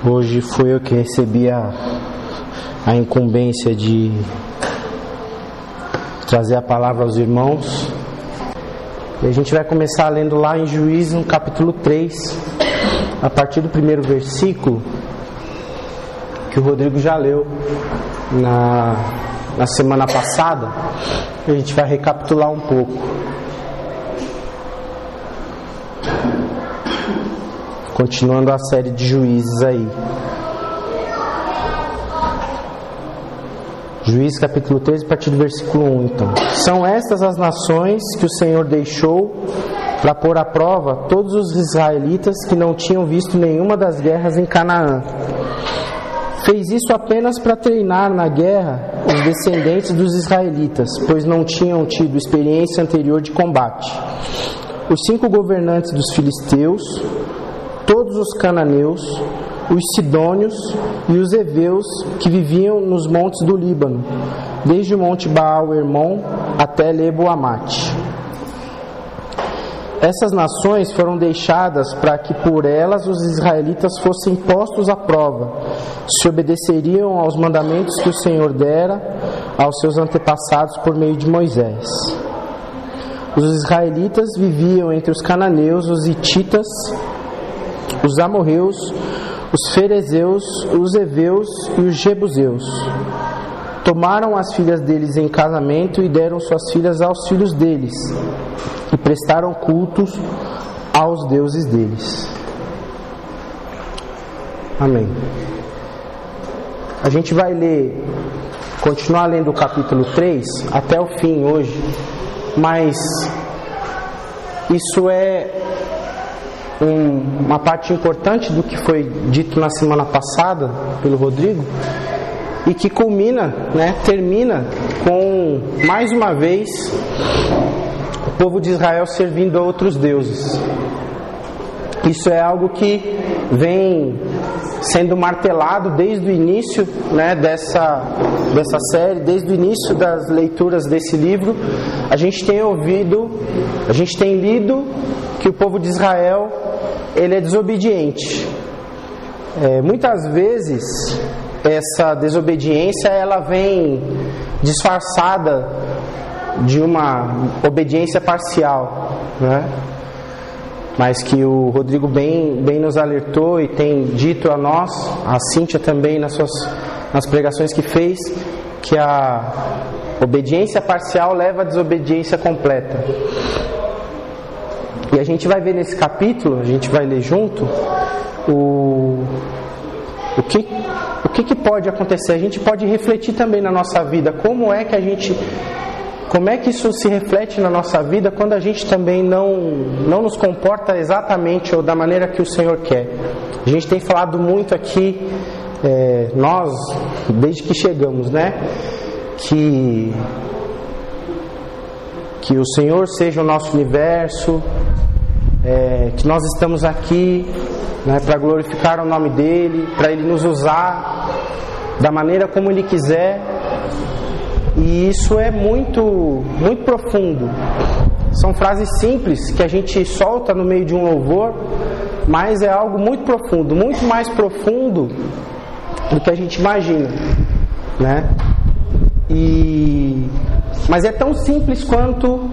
Hoje fui eu que recebi a incumbência de trazer a palavra aos irmãos. E a gente vai começar lendo lá em Juízes, no capítulo 3, a partir do primeiro versículo, que o Rodrigo já leu na semana passada. A gente vai recapitular um pouco. Continuando a série de Juízes aí. Juízes capítulo 13, a partir do versículo 1, então. São estas as nações que o Senhor deixou para pôr à prova todos os israelitas que não tinham visto nenhuma das guerras em Canaã. Fez isso apenas para treinar na guerra os descendentes dos israelitas, pois não tinham tido experiência anterior de combate. Os 5 governantes dos filisteus, todos os cananeus, os sidônios e os heveus que viviam nos montes do Líbano, desde o monte Baal-Hermon até Lebo-Amate. Essas nações foram deixadas para que por elas os israelitas fossem postos à prova, se obedeceriam aos mandamentos que o Senhor dera aos seus antepassados por meio de Moisés. Os israelitas viviam entre os cananeus, os hititas, os amorreus, os ferezeus, os heveus e os jebuseus. Tomaram as filhas deles em casamento e deram suas filhas aos filhos deles, e prestaram cultos aos deuses deles. Amém. A gente vai continuar lendo o capítulo 3 até o fim hoje, mas isso é uma parte importante do que foi dito na semana passada pelo Rodrigo, e que termina com, mais uma vez, o povo de Israel servindo a outros deuses. Isso é algo que vem sendo martelado desde o início dessa série, desde o início das leituras desse livro. A gente tem lido que o povo de Israel ele é desobediente. Muitas vezes essa desobediência ela vem disfarçada de uma obediência parcial, mas que o Rodrigo bem nos alertou e tem dito a nós, a Cíntia também nas pregações que fez, que a obediência parcial leva à desobediência completa. E a gente vai ver nesse capítulo, a gente vai ler junto o que pode acontecer. A gente pode refletir também na nossa vida, como é que isso se reflete na nossa vida quando a gente também não nos comporta exatamente ou da maneira que o Senhor quer. A gente tem falado muito aqui, nós, desde que chegamos, que o Senhor seja o nosso universo, que nós estamos aqui para glorificar o nome dEle, para Ele nos usar da maneira como Ele quiser. E isso é muito, muito profundo. São frases simples que a gente solta no meio de um louvor, mas é algo muito profundo, muito mais profundo do que a gente imagina, mas é tão simples quanto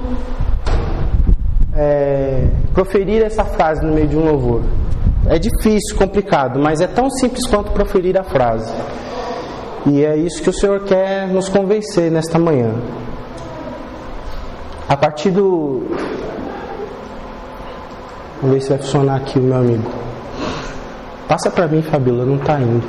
proferir essa frase no meio de um louvor. É difícil, complicado, mas é tão simples quanto proferir a frase. E é isso que o Senhor quer nos convencer nesta manhã. A partir do... Vamos ver se vai funcionar aqui o meu amigo. Passa para mim, Fabíola, não está indo.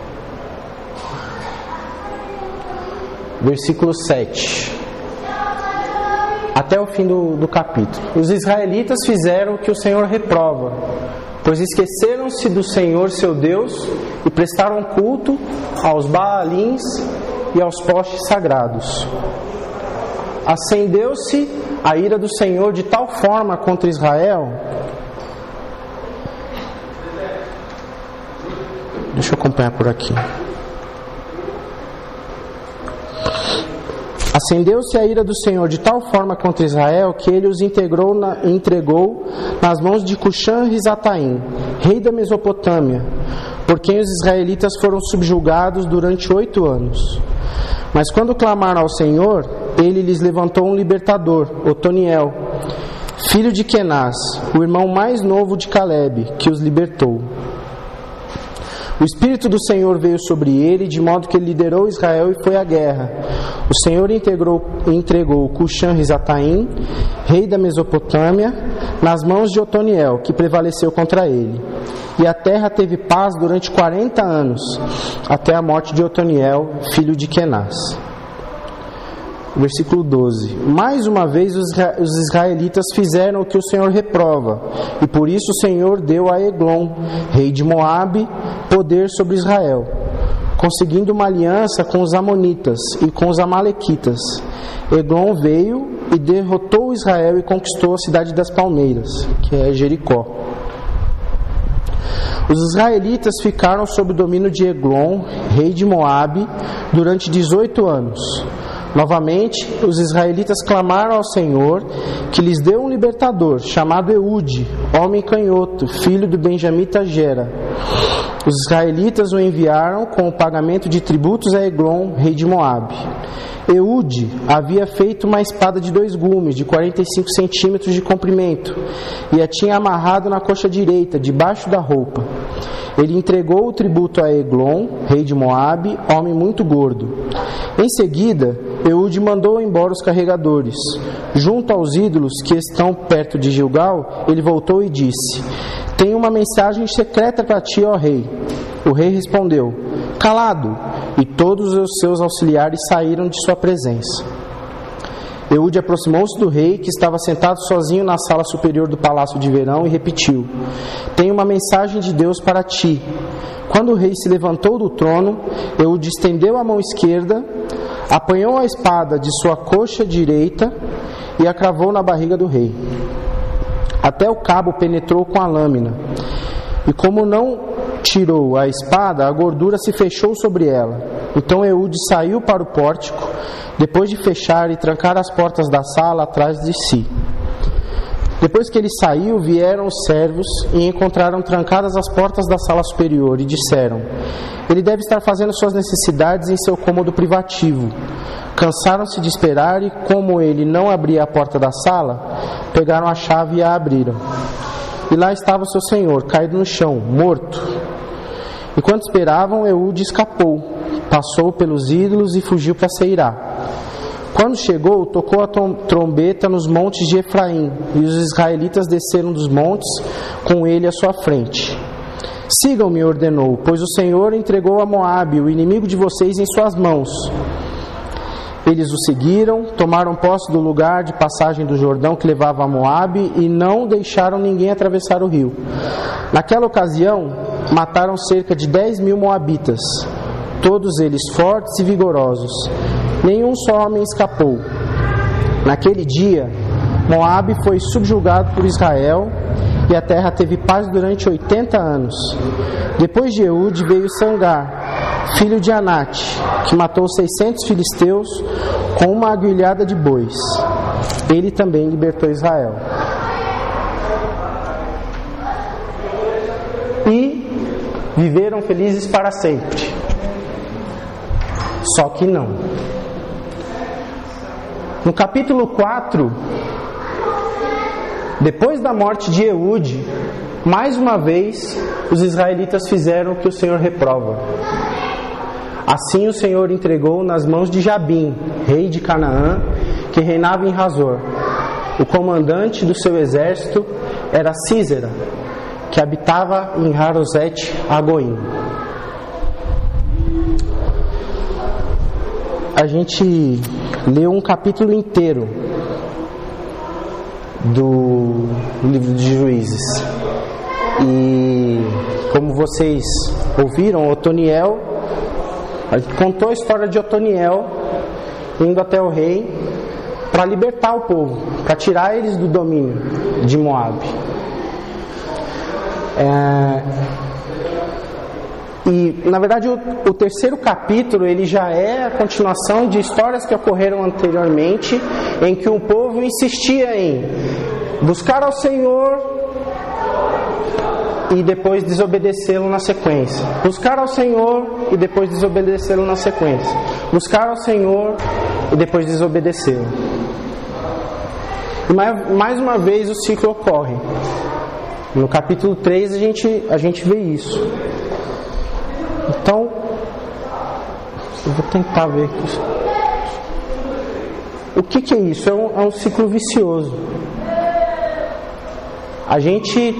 Versículo 7. Até o fim do capítulo. Os israelitas fizeram o que o Senhor reprova, pois esqueceram-se do Senhor seu Deus e prestaram culto aos Baalins e aos postes sagrados. Acendeu-se a ira do Senhor de tal forma contra Israel. Deixa eu acompanhar por aqui. Acendeu-se a ira do Senhor de tal forma contra Israel que ele os entregou nas mãos de Cuxã-Risataim, rei da Mesopotâmia, por quem os israelitas foram subjugados durante 8 anos. Mas quando clamaram ao Senhor, Ele lhes levantou um libertador, Otoniel, filho de Kenaz, o irmão mais novo de Calebe, que os libertou. O Espírito do Senhor veio sobre ele, de modo que ele liderou Israel e foi à guerra. O Senhor entregou Cuxã-Risataim, rei da Mesopotâmia, nas mãos de Otoniel, que prevaleceu contra ele. E a terra teve paz durante 40 anos, até a morte de Otoniel, filho de Kenaz. Versículo 12. Mais uma vez os israelitas fizeram o que o Senhor reprova, e por isso o Senhor deu a Eglon, rei de Moabe, poder sobre Israel, conseguindo uma aliança com os amonitas e com os amalequitas. Eglon veio e derrotou Israel e conquistou a cidade das palmeiras, que é Jericó. Os israelitas ficaram sob o domínio de Eglon, rei de Moabe, durante 18 anos. Novamente, os israelitas clamaram ao Senhor, que lhes deu um libertador, chamado Eude, homem canhoto, filho do benjamita Gera. Os israelitas o enviaram com o pagamento de tributos a Eglon, rei de Moabe. Eude havia feito uma espada de 2 gumes, de 45 centímetros de comprimento, e a tinha amarrado na coxa direita, debaixo da roupa. Ele entregou o tributo a Eglon, rei de Moabe, homem muito gordo. Em seguida, Eude mandou embora os carregadores. Junto aos ídolos que estão perto de Gilgal, ele voltou e disse: "Tenho uma mensagem secreta para ti, ó rei." O rei respondeu: "Calado!" E todos os seus auxiliares saíram de sua presença. Eude aproximou-se do rei, que estava sentado sozinho na sala superior do palácio de verão, e repetiu: "Tenho uma mensagem de Deus para ti." Quando o rei se levantou do trono, Eude estendeu a mão esquerda, apanhou a espada de sua coxa direita e a cravou na barriga do rei. Até o cabo penetrou com a lâmina. E como não tirou a espada, a gordura se fechou sobre ela. Então Eude saiu para o pórtico, depois de fechar e trancar as portas da sala atrás de si. Depois que ele saiu, vieram os servos e encontraram trancadas as portas da sala superior e disseram: "Ele deve estar fazendo suas necessidades em seu cômodo privativo." Cansaram-se de esperar e, como ele não abria a porta da sala, pegaram a chave e a abriram. E lá estava o seu senhor, caído no chão, morto. Enquanto esperavam, Eude escapou, passou pelos ídolos e fugiu para Seirá. Quando chegou, tocou a trombeta nos montes de Efraim, e os israelitas desceram dos montes com ele à sua frente. "Sigam-me", ordenou, "pois o Senhor entregou a Moabe, o inimigo de vocês, em suas mãos." Eles o seguiram, tomaram posse do lugar de passagem do Jordão que levava a Moabe e não deixaram ninguém atravessar o rio. Naquela ocasião, mataram cerca de 10.000 moabitas, todos eles fortes e vigorosos. Nenhum só homem escapou. Naquele dia, Moabe foi subjugado por Israel e a terra teve paz durante 80 anos. Depois de Eude veio Sangar, filho de Anate, que matou 600 filisteus com uma aguilhada de bois. Ele também libertou Israel. E viveram felizes para sempre. Só que não. No capítulo 4, depois da morte de Eude, mais uma vez os israelitas fizeram o que o Senhor reprova. Assim o Senhor entregou nas mãos de Jabim, rei de Canaã, que reinava em Hazor. O comandante do seu exército era Sísera, que habitava em Haroset-Agoim. A gente leu um capítulo inteiro do livro de Juízes. E como vocês ouviram, Otoniel contou a história de Otoniel indo até o rei para libertar o povo, para tirar eles do domínio de Moabe. E na verdade o terceiro capítulo ele já é a continuação de histórias que ocorreram anteriormente, em que o povo insistia em buscar ao Senhor e depois desobedecê-lo na sequência. Buscar ao Senhor e depois desobedecê-lo na sequência. Buscar ao Senhor e depois desobedecê-lo. E mais uma vez o ciclo ocorre. No capítulo 3 a gente vê isso. Então, eu vou tentar ver aqui. O que é isso? É um ciclo vicioso. A gente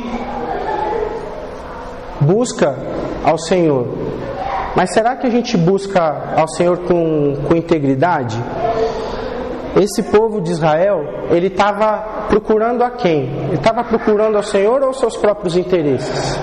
busca ao Senhor, mas será que a gente busca ao Senhor com integridade? Esse povo de Israel, ele estava procurando a quem? Ele estava procurando ao Senhor ou aos seus próprios interesses?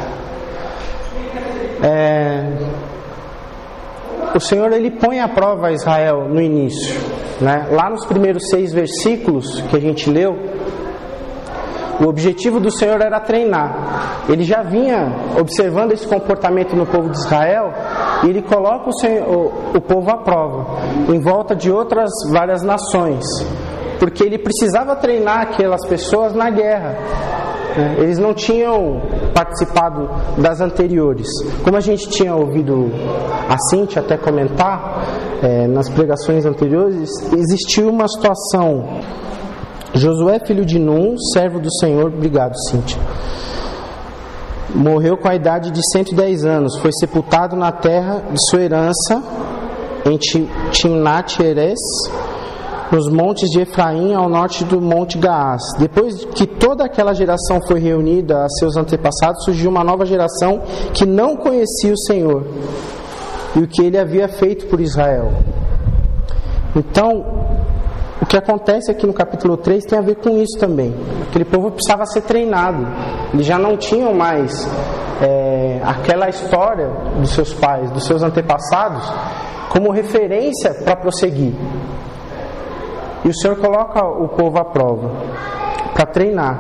O Senhor, ele põe à prova a Israel no início, né? Lá nos primeiros 6 versículos que a gente leu, o objetivo do Senhor era treinar. Ele já vinha observando esse comportamento no povo de Israel e ele coloca o povo à prova, em volta de outras várias nações, porque ele precisava treinar aquelas pessoas na guerra. Eles não tinham participado das anteriores. Como a gente tinha ouvido a Cíntia até comentar nas pregações anteriores, existiu uma situação. Josué, filho de Num, servo do Senhor, obrigado, Cíntia, morreu com a idade de 110 anos, foi sepultado na terra de sua herança, em Timnat-Heres, nos montes de Efraim, ao norte do Monte Gaás. Depois que toda aquela geração foi reunida a seus antepassados, surgiu uma nova geração que não conhecia o Senhor e o que ele havia feito por Israel. Então, o que acontece aqui no capítulo 3 tem a ver com isso também. Aquele povo precisava ser treinado. Eles já não tinham mais aquela história dos seus pais, dos seus antepassados, como referência para prosseguir. E o Senhor coloca o povo à prova para treinar.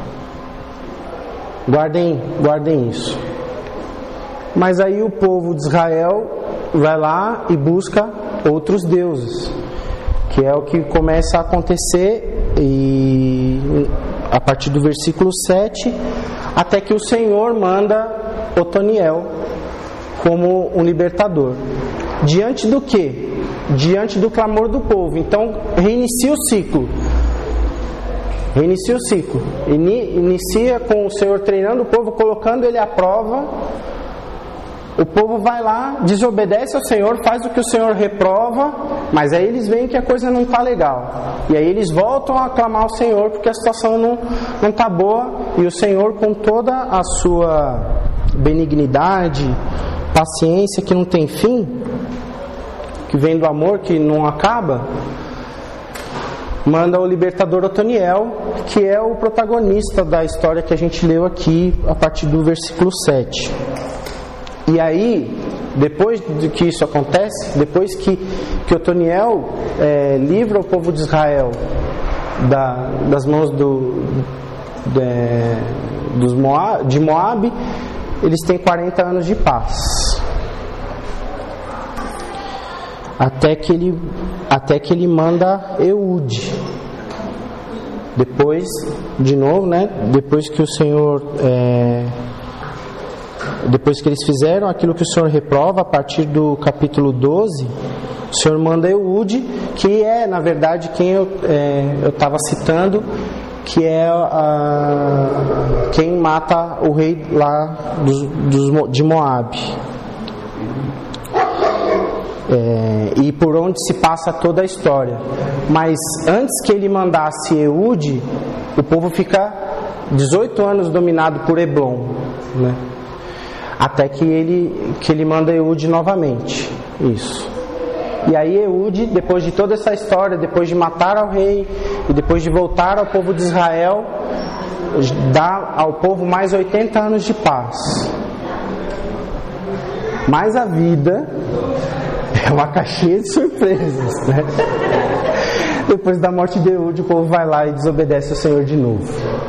Guardem isso. Mas aí o povo de Israel vai lá e busca outros deuses, que é o que começa a acontecer e a partir do versículo 7, até que o Senhor manda Otoniel como um libertador. Diante do quê? Diante do clamor do povo. Então reinicia o ciclo. Inicia com o Senhor treinando o povo, colocando ele à prova. O povo vai lá, desobedece ao Senhor, faz o que o Senhor reprova, mas aí eles veem que a coisa não está legal. E aí eles voltam a clamar ao Senhor porque a situação não está boa. E o Senhor, com toda a sua benignidade, paciência que não tem fim, que vem do amor que não acaba, manda o libertador Otoniel, que é o protagonista da história que a gente leu aqui a partir do versículo 7. E aí, depois de que isso acontece, depois que Otoniel livra o povo de Israel das mãos de Moabe, eles têm 40 anos de paz. Até que ele manda Eude. Depois, de novo, né? Depois que o Senhor... Depois que eles fizeram aquilo que o Senhor reprova, a partir do capítulo 12, o Senhor manda Eude, que é, na verdade, quem eu estava citando, que é quem mata o rei lá de Moabe. E por onde se passa toda a história. Mas antes que ele mandasse Eude, o povo fica 18 anos dominado por Eblom, né? Até que ele manda Eude novamente. Isso. E aí Eude, depois de toda essa história, depois de matar ao rei e depois de voltar ao povo de Israel, dá ao povo mais 80 anos de paz. Mas a vida é uma caixinha de surpresas, né? Depois da morte de Eude, o povo vai lá e desobedece ao Senhor de novo.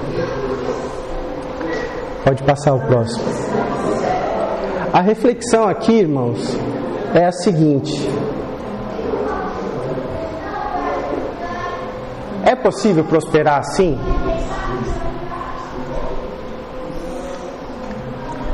Pode passar o próximo. A reflexão aqui, irmãos, é a seguinte: é possível prosperar assim?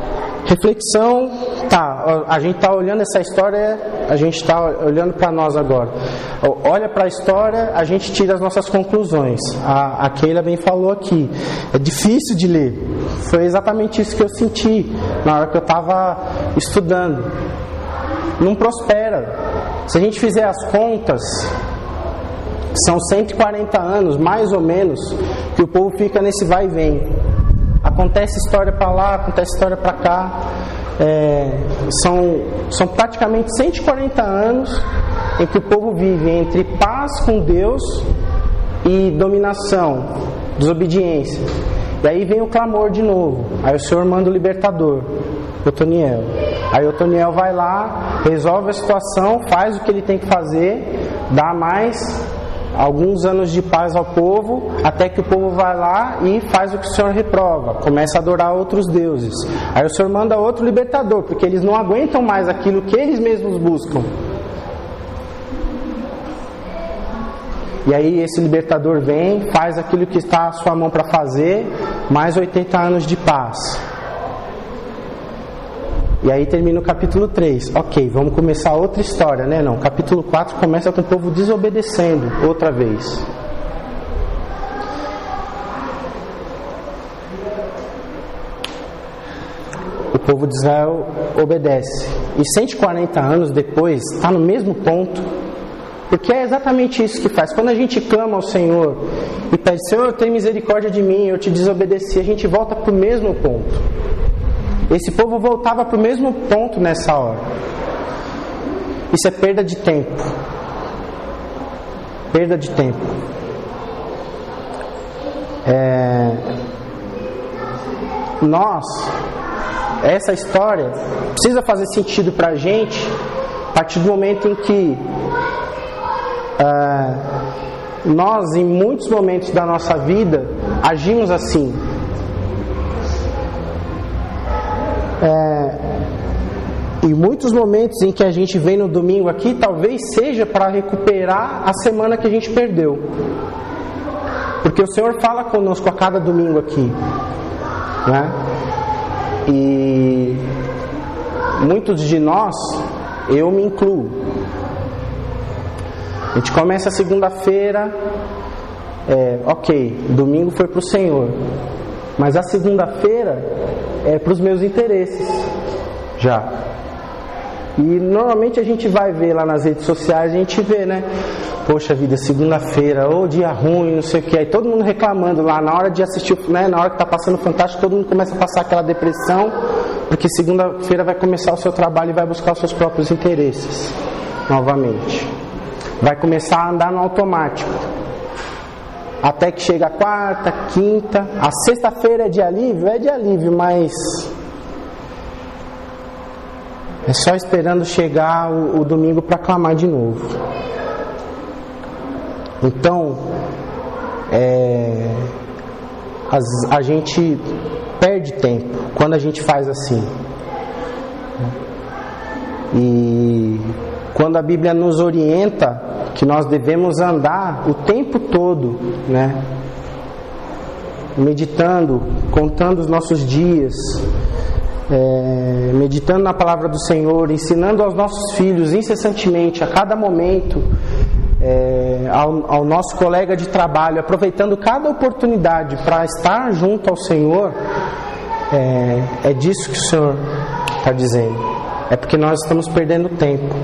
Reflexão, tá, a gente está olhando essa história, a gente está olhando para nós agora. Olha para a história, a gente tira as nossas conclusões. A Keila bem falou aqui, é difícil de ler. Foi exatamente isso que eu senti na hora que eu estava estudando. Não prospera. Se a gente fizer as contas, são 140 anos, mais ou menos, que o povo fica nesse vai e vem. Acontece história para lá, acontece história para cá. São praticamente 140 anos em que o povo vive entre paz com Deus e dominação, desobediência. E aí vem o clamor de novo. Aí o Senhor manda o libertador, Otoniel. Aí Otoniel vai lá, resolve a situação, faz o que ele tem que fazer, dá mais alguns anos de paz ao povo, até que o povo vai lá e faz o que o Senhor reprova, começa a adorar outros deuses. Aí o Senhor manda outro libertador, porque eles não aguentam mais aquilo que eles mesmos buscam. E aí esse libertador vem, faz aquilo que está à sua mão para fazer, mais 80 anos de paz. E aí termina o capítulo 3. Ok, vamos começar outra história, né? Não, capítulo 4 começa com o povo desobedecendo outra vez. O povo de Israel obedece. E 140 anos depois, está no mesmo ponto. Porque é exatamente isso que faz. Quando a gente clama ao Senhor e pede, Senhor, tem misericórdia de mim, eu te desobedeci, a gente volta para o mesmo ponto. Esse povo voltava para o mesmo ponto nessa hora. Isso é perda de tempo. Perda de tempo. Essa história precisa fazer sentido para a gente a partir do momento em que nós, em muitos momentos da nossa vida, agimos assim. Em muitos momentos em que a gente vem no domingo aqui, talvez seja para recuperar a semana que a gente perdeu. Porque o Senhor fala conosco a cada domingo aqui, né? E muitos de nós, eu me incluo, a gente começa a segunda-feira, ok, domingo foi para o Senhor, mas a segunda-feira é para os meus interesses já. E normalmente a gente vai ver lá nas redes sociais, a gente vê, né? Poxa vida, segunda-feira, ou dia ruim, não sei o que. Aí todo mundo reclamando lá, na hora de assistir, né? Na hora que tá passando Fantástico, todo mundo começa a passar aquela depressão, porque segunda-feira vai começar o seu trabalho e vai buscar os seus próprios interesses novamente. Vai começar a andar no automático. Até que chega a quarta, quinta, a sexta-feira é de alívio, mas é só esperando chegar o domingo para clamar de novo. Então, a gente perde tempo quando a gente faz assim. E quando a Bíblia nos orienta que nós devemos andar o tempo todo, né? Meditando, contando os nossos dias, meditando na palavra do Senhor, ensinando aos nossos filhos incessantemente, a cada momento, ao nosso colega de trabalho, aproveitando cada oportunidade para estar junto ao Senhor, é disso que o Senhor está dizendo. É porque nós estamos perdendo tempo.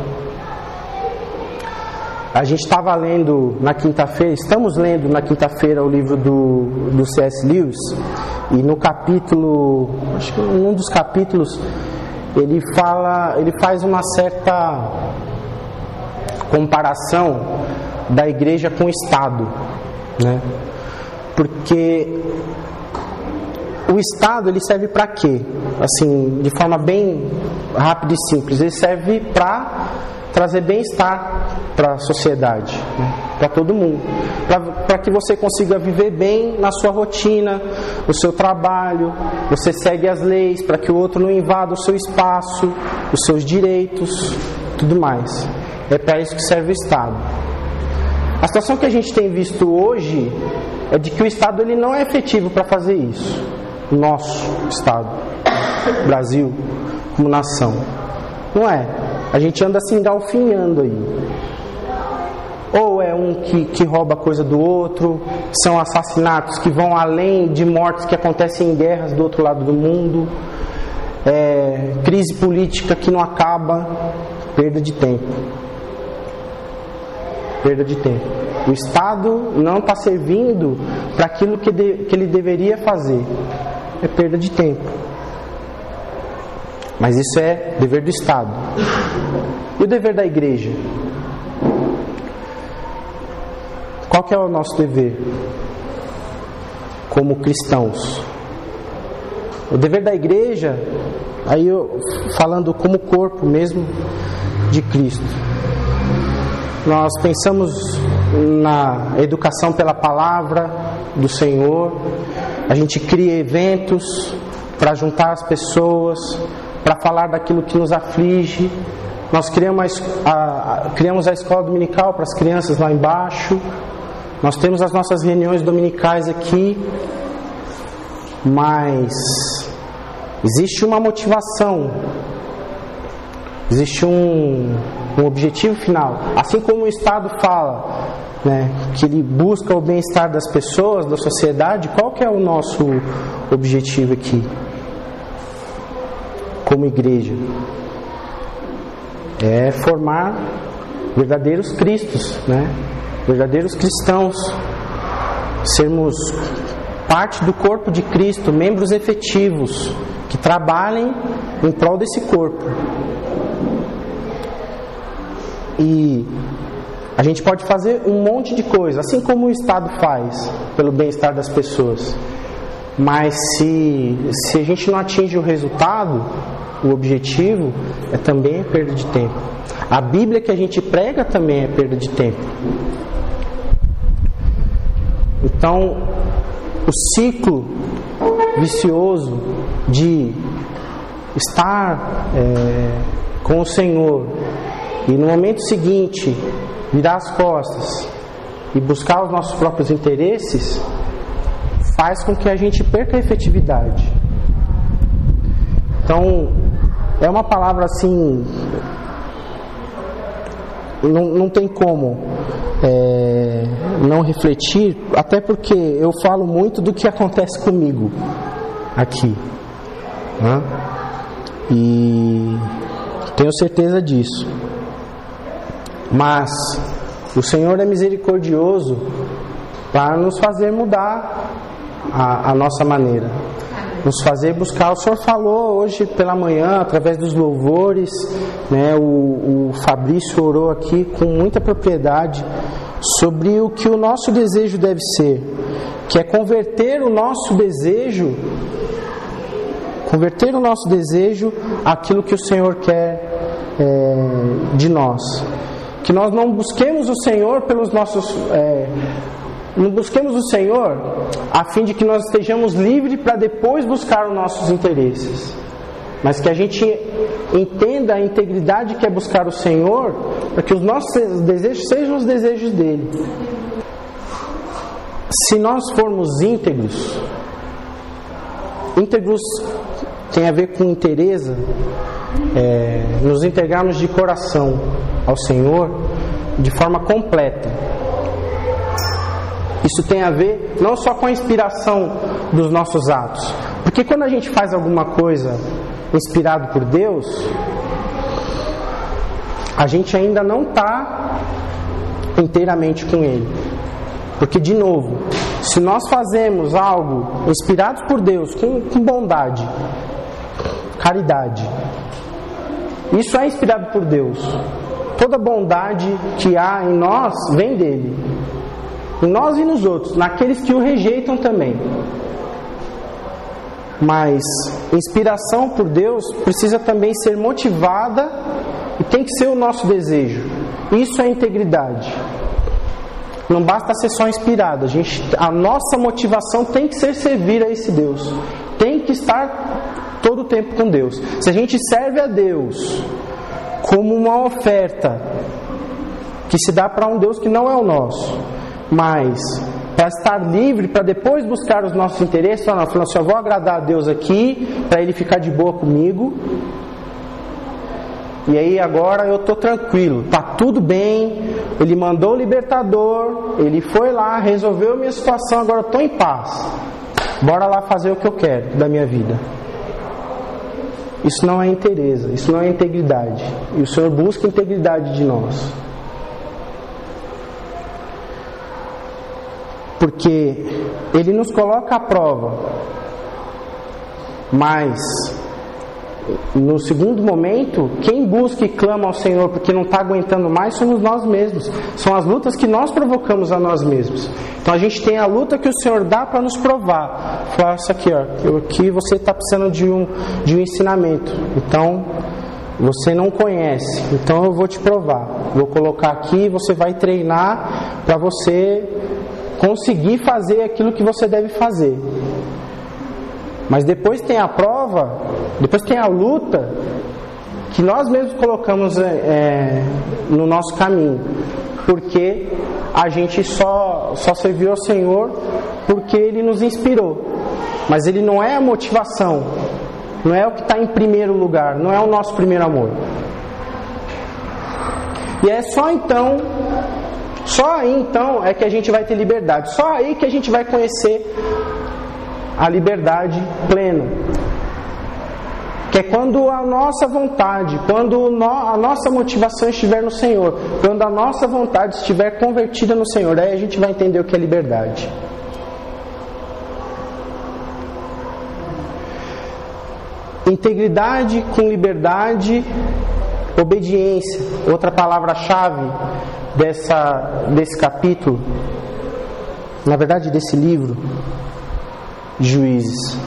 A gente estava lendo na quinta-feira, estamos lendo na quinta-feira o livro do C.S. Lewis, e no capítulo, acho que num dos capítulos, ele faz uma certa comparação da igreja com o Estado, né? Porque o Estado, ele serve para quê? Assim, de forma bem rápida e simples, ele serve para trazer bem-estar para a sociedade, né? Para todo mundo, para que você consiga viver bem na sua rotina, no seu trabalho, você segue as leis para que o outro não invada o seu espaço, os seus direitos, tudo mais. É para isso que serve o Estado. A situação que a gente tem visto hoje é de que o Estado ele não é efetivo para fazer isso. O nosso Estado, Brasil. como nação. Não é. A gente anda se engalfinhando aí. Ou é um que rouba coisa do outro, são assassinatos que vão além de mortes que acontecem em guerras do outro lado do mundo, crise política que não acaba, perda de tempo. Perda de tempo. O Estado não está servindo para aquilo que ele deveria fazer. É perda de tempo. Mas isso é dever do Estado. E o dever da igreja? Qual que é o nosso dever como cristãos? O dever da igreja, aí eu falando como corpo mesmo de Cristo. Nós pensamos na educação pela palavra do Senhor. A gente cria eventos para juntar as pessoas, para falar daquilo que nos aflige. Nós criamos a escola dominical para as crianças lá embaixo. Nós temos as nossas reuniões dominicais aqui, mas existe uma motivação, existe um objetivo final. Assim como o Estado fala, né, que ele busca o bem-estar das pessoas, da sociedade, qual que é o nosso objetivo aqui, como igreja? É formar verdadeiros cristos, né? Verdadeiros cristãos, sermos parte do corpo de Cristo, membros efetivos, que trabalhem em prol desse corpo. E a gente pode fazer um monte de coisa, assim como o Estado faz, pelo bem-estar das pessoas. Mas se a gente não atinge o resultado, o objetivo, também é perda de tempo. A Bíblia que a gente prega também é perda de tempo. Então, o ciclo vicioso de estar com o Senhor e no momento seguinte virar as costas e buscar os nossos próprios interesses faz com que a gente perca a efetividade. Então, é uma palavra assim, não tem como não refletir, até porque eu falo muito do que acontece comigo aqui, né? E tenho certeza disso. Mas o Senhor é misericordioso para nos fazer mudar a nossa maneira, nos fazer buscar. O Senhor falou hoje pela manhã através dos louvores, né? O Fabrício orou aqui com muita propriedade sobre o que o nosso desejo deve ser, que é converter o nosso desejo àquilo que o Senhor quer de nós. Que nós não busquemos o Senhor pelos nossos não busquemos o Senhor a fim de que nós estejamos livres para depois buscar os nossos interesses, mas que a gente entenda a integridade que é buscar o Senhor, para que os nossos desejos sejam os desejos dele. Se nós formos íntegros tem a ver com inteireza, nos entregarmos de coração ao Senhor de forma completa. Isso tem a ver não só com a inspiração dos nossos atos, porque quando a gente faz alguma coisa inspirado por Deus, a gente ainda não está inteiramente com Ele. Porque, de novo, se nós fazemos algo inspirado por Deus, com bondade, caridade, isso é inspirado por Deus. Toda bondade que há em nós vem dele, em nós e nos outros, naqueles que o rejeitam também. Mas inspiração por Deus precisa também ser motivada e tem que ser o nosso desejo. Isso é integridade. Não basta ser só inspirado. A nossa motivação tem que ser servir a esse Deus. Tem que estar todo o tempo com Deus. Se a gente serve a Deus como uma oferta que se dá para um Deus que não é o nosso, mas para estar livre, para depois buscar os nossos interesses, falando assim, eu vou agradar a Deus aqui, para Ele ficar de boa comigo, e aí agora eu estou tranquilo, tá tudo bem, Ele mandou o libertador, Ele foi lá, resolveu a minha situação, agora eu estou em paz, bora lá fazer o que eu quero da minha vida. Isso não é inteireza, isso não é integridade, e o Senhor busca integridade de nós, porque Ele nos coloca à prova, mas no segundo momento, quem busca e clama ao Senhor porque não está aguentando mais somos nós mesmos. São as lutas que nós provocamos a nós mesmos. Então a gente tem a luta que o Senhor dá para nos provar. Fala, isso aqui, ó, aqui você está precisando de um ensinamento. Então você não conhece. Então eu vou te provar. Vou colocar aqui, você vai treinar para você conseguir fazer aquilo que você deve fazer. Mas depois tem a prova, depois tem a luta que nós mesmos colocamos no nosso caminho, porque a gente só serviu ao Senhor porque Ele nos inspirou, mas Ele não é a motivação, não é o que está em primeiro lugar, não é o nosso primeiro amor. E é só aí então é que a gente vai ter liberdade, só aí que a gente vai conhecer a liberdade plena, que é quando a nossa vontade, quando a nossa motivação estiver no Senhor, quando a nossa vontade estiver convertida no Senhor, aí a gente vai entender o que é liberdade. Integridade com liberdade, obediência, outra palavra-chave desse capítulo, na verdade desse livro, Juízes.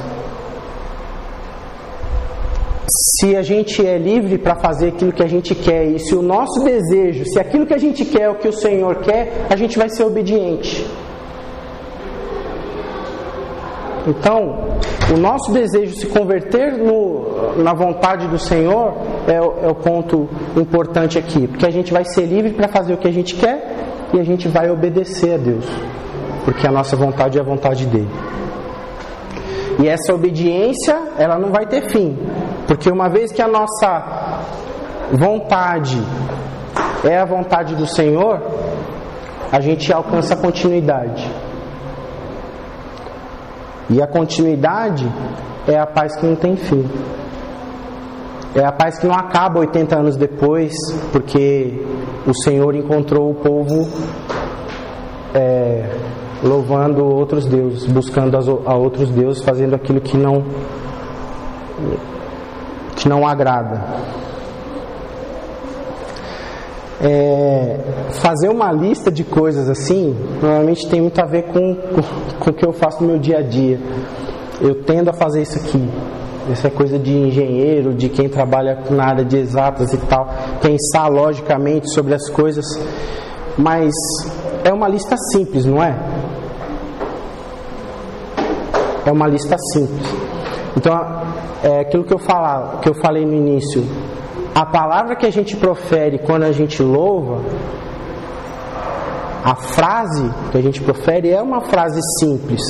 Se a gente é livre para fazer aquilo que a gente quer, e se o nosso desejo, se aquilo que a gente quer é o que o Senhor quer, a gente vai ser obediente. Então, o nosso desejo se converter na vontade do Senhor é o ponto importante aqui, porque a gente vai ser livre para fazer o que a gente quer e a gente vai obedecer a Deus, porque a nossa vontade é a vontade dele. E essa obediência, ela não vai ter fim, porque uma vez que a nossa vontade é a vontade do Senhor, a gente alcança a continuidade. E a continuidade é a paz que não tem fim. É a paz que não acaba 80 anos depois, porque o Senhor encontrou o povo louvando outros deuses, buscando a outros deuses, fazendo aquilo que não agrada. Fazer uma lista de coisas assim, normalmente tem muito a ver com o que eu faço no meu dia a dia. Eu tendo a fazer isso aqui. Isso é coisa de engenheiro, de quem trabalha na área de exatas e tal, pensar logicamente sobre as coisas, mas é uma lista simples, não é? É uma lista simples. Então, é aquilo que eu falei no início. A palavra que a gente profere quando a gente louva, a frase que a gente profere é uma frase simples,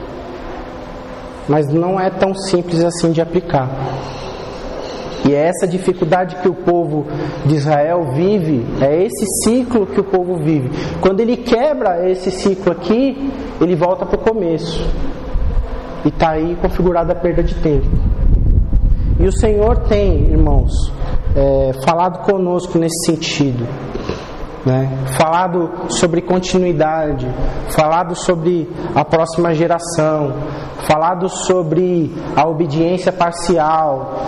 mas não é tão simples assim de aplicar. E é essa dificuldade que o povo de Israel vive, é esse ciclo que o povo vive. Quando ele quebra esse ciclo aqui, ele volta para o começo. E está aí configurada a perda de tempo. E o Senhor tem, irmãos, falado conosco nesse sentido, né? Falado sobre continuidade, falado sobre a próxima geração, falado sobre a obediência parcial,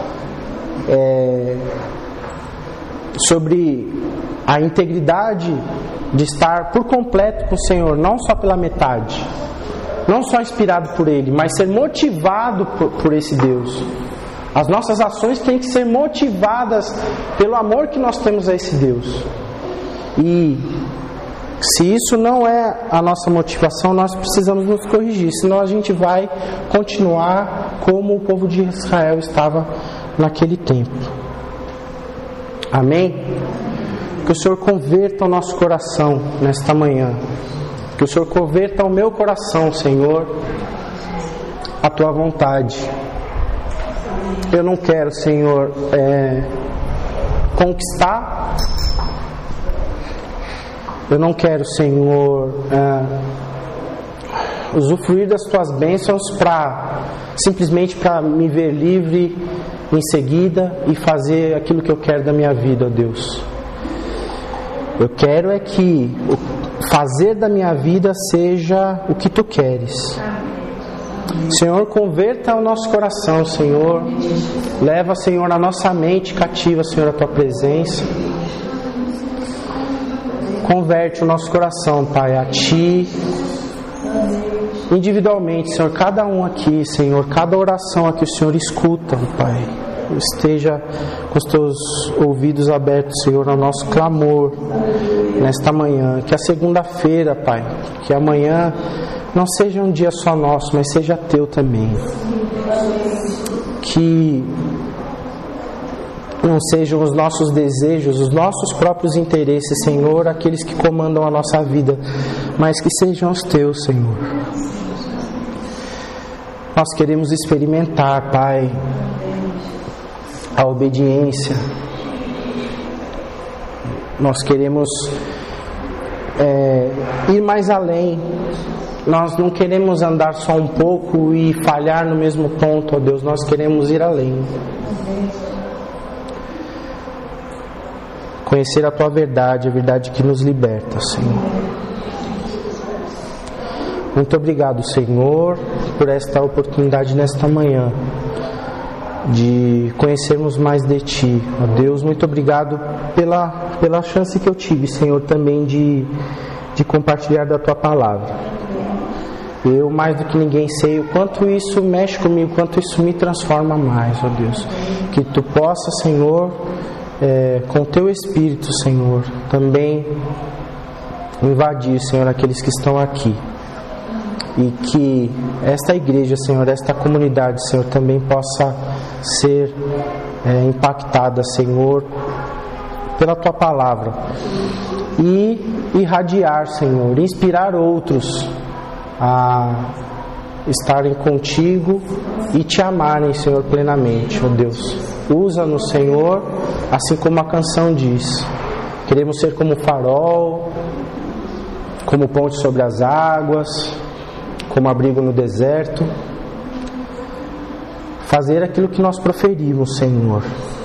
sobre a integridade de estar por completo com o Senhor, não só pela metade, não só inspirado por Ele, mas ser motivado por esse Deus. As nossas ações têm que ser motivadas pelo amor que nós temos a esse Deus. E se isso não é a nossa motivação, nós precisamos nos corrigir, senão a gente vai continuar como o povo de Israel estava naquele tempo. Amém? Que o Senhor converta o nosso coração nesta manhã. Que o Senhor converta o meu coração, Senhor, a Tua vontade. Eu não quero, Senhor, conquistar. Eu não quero, Senhor, usufruir das Tuas bênçãos simplesmente para me ver livre em seguida e fazer aquilo que eu quero da minha vida, ó Deus. Eu quero é que o fazer da minha vida seja o que Tu queres. Senhor, converta o nosso coração, Senhor. Leva, Senhor, a nossa mente cativa, Senhor, a Tua presença. Converte o nosso coração, Pai, a Ti. Individualmente, Senhor, cada um aqui, Senhor, cada oração aqui o Senhor escuta, Pai. Esteja com os Teus ouvidos abertos, Senhor, ao nosso clamor nesta manhã. Que a segunda-feira, Pai, que amanhã não seja um dia só nosso, mas seja Teu também. Que não sejam os nossos desejos, os nossos próprios interesses, Senhor, aqueles que comandam a nossa vida, mas que sejam os Teus, Senhor. Nós queremos experimentar, Pai, a obediência. Nós queremos ir mais além. Nós não queremos andar só um pouco e falhar no mesmo ponto, ó Deus. Nós queremos ir além. Conhecer a Tua verdade, a verdade que nos liberta, Senhor. Muito obrigado, Senhor, por esta oportunidade nesta manhã de conhecermos mais de Ti. Ó Deus, muito obrigado pela chance que eu tive, Senhor, também de compartilhar da Tua palavra. Eu, mais do que ninguém, sei o quanto isso mexe comigo, o quanto isso me transforma mais, ó Deus. Que Tu possa, Senhor, com Teu Espírito, Senhor, também invadir, Senhor, aqueles que estão aqui. E que esta igreja, Senhor, esta comunidade, Senhor, também possa ser impactada, Senhor, pela Tua palavra. E irradiar, Senhor, inspirar outros a estarem contigo e Te amarem, Senhor, plenamente, ó Deus. Usa-nos, Senhor, assim como a canção diz. Queremos ser como farol, como ponte sobre as águas, como abrigo no deserto. Fazer aquilo que nós proferimos, Senhor,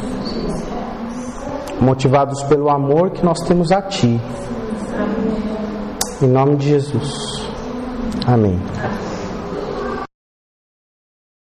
motivados pelo amor que nós temos a Ti. Em nome de Jesus. Amém.